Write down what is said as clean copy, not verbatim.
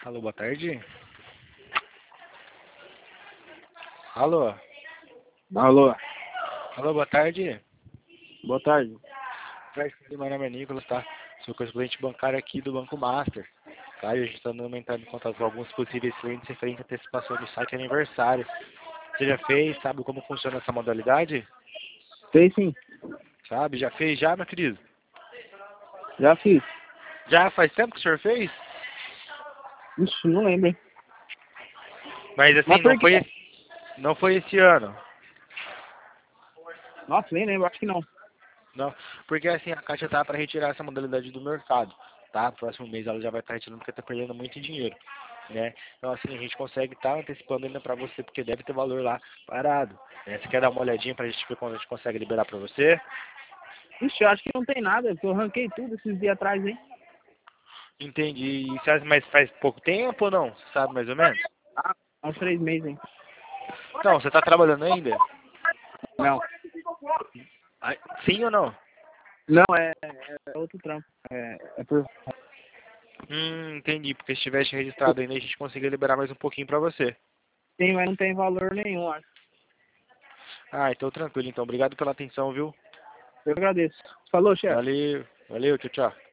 Alô, boa tarde. Alô. Alô, Alô, boa tarde. boa tarde. Meu nome é Nicolas, tá? Sou correspondente bancário aqui do Banco Master. Tá? E a gente está entrando em contato com alguns possíveis clientes referentes à antecipação do site aniversário. Você já fez? Sabe como funciona essa modalidade? Sei sim, Sabe? Já fez já, meu querido? já fiz. Já faz tempo que o senhor fez? Ixi, não lembro, hein? Mas assim, Mas por quê? não foi esse ano. Nossa, nem lembro, acho que não. Não, porque assim, a Caixa tá para retirar essa modalidade do mercado, tá? Próximo mês ela já vai estar retirando porque tá perdendo muito dinheiro, né? Então assim, a gente consegue estar antecipando ainda para você, porque deve ter valor lá parado, né? Você quer dar uma olhadinha pra gente ver quando a gente consegue liberar para você? Ixi, eu acho que não tem nada, porque eu ranquei tudo esses dias atrás, hein? Entendi. E sabe, mas faz pouco tempo ou não? Você sabe mais ou menos? Ah, há uns 3 meses, hein? Não, você tá trabalhando ainda? Não, Ah, sim ou não? não, é outro trampo. É por... Entendi, porque se tivesse registrado ainda a gente conseguia liberar mais um pouquinho para você. Tem, mas não tem valor nenhum, acho. Ah, então tranquilo, então. Obrigado pela atenção, viu? Eu agradeço. Falou, chefe. Valeu, valeu, tchau, tchau.